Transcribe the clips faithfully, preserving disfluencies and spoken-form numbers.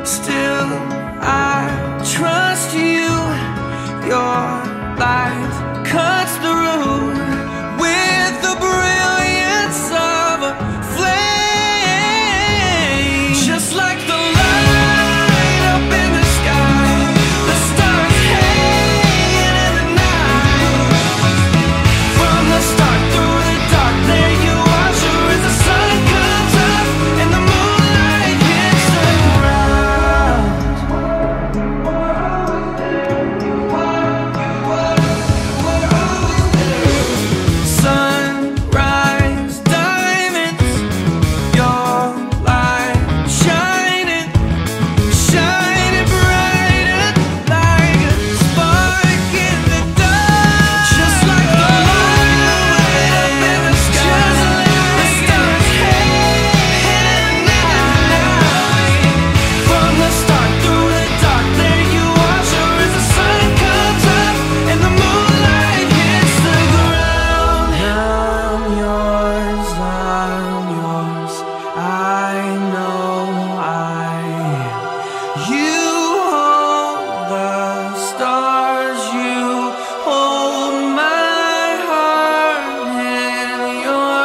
Still, I trust you. Your light cuts through with the brilliance of a flame. Just like the light up in the sky, the stars hanging in the night. From the start through the dark, there you are, sure as the sun comes up and the moonlight hits the ground. Sunrise diamonds, your light shining, shining brighter like a spark in the dark. Just like the light up in the sky, the stars hanging in the night. From the start through the dark, there you are, sure as the sun comes up and the moonlight hits the ground. I'm yours, I'm yours, I know I am. You hold the stars, you hold my heart in your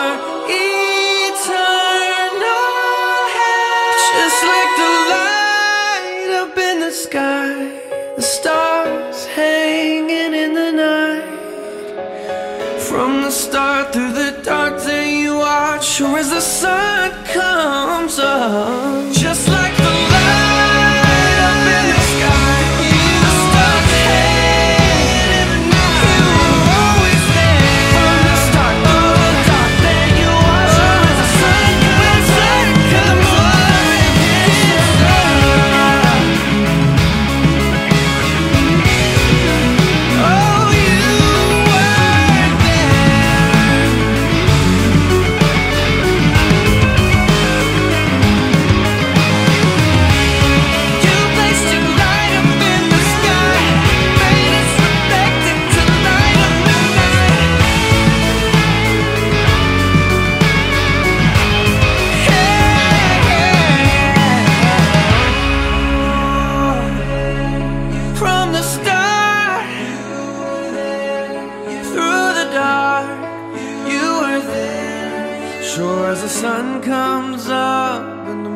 eternal hand. Just like the light up in the sky, the stars hanging in the night. From the start through the dark, there you are, sure as the sun comes up. Just like the light up in the sky, the stars hanging in the night. You were always there. From the start through the dark, there you are, sure as the sun comes up, the moonlight hits the ground. Oh, you were there. You placed your light up in the sky, made us reflect into the light of the night. From the start, through the dark, you were there. Sure as the sun comes up and the